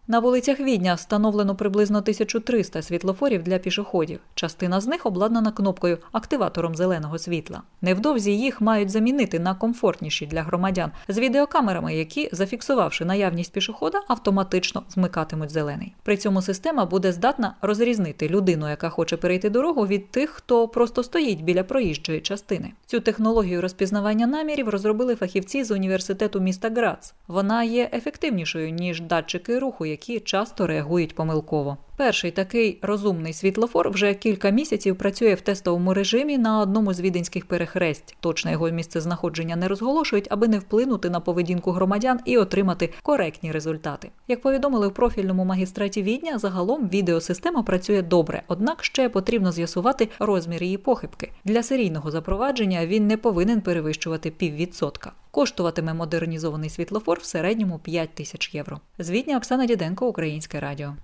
На вулицях Відня встановлено приблизно 1300 світлофорів для пішоходів. Частина з них обладнана кнопкою «Активатором зеленого світла». Невдовзі їх мають замінити на комфортніші для громадян з відеокамерами, які, зафіксувавши наявність пішохода, автоматично вмикатимуть зелений. При цьому система буде здатна розрізнити людину, яка хоче перейти дорогу, від тих, хто просто стоїть біля проїжджої частини. Цю технологію розпізнавання намірів розробили фахівці з університету міста Грац. Вона є ефективнішою, ніж датчики руху, які часто реагують помилково. Перший такий розумний світлофор вже кілька місяців працює в тестовому режимі на одному з віденських перехресть. Точне його місцезнаходження не розголошують, аби не вплинути на поведінку громадян і отримати коректні результати. Як повідомили в профільному магістраті Відня, загалом відеосистема працює добре, однак ще потрібно з'ясувати розмір її похибки. Для серійного запровадження він не повинен перевищувати 0,5%. Коштуватиме модернізований світлофор в середньому 5 тисяч євро. З Відня Оксана Діденко, Українське радіо.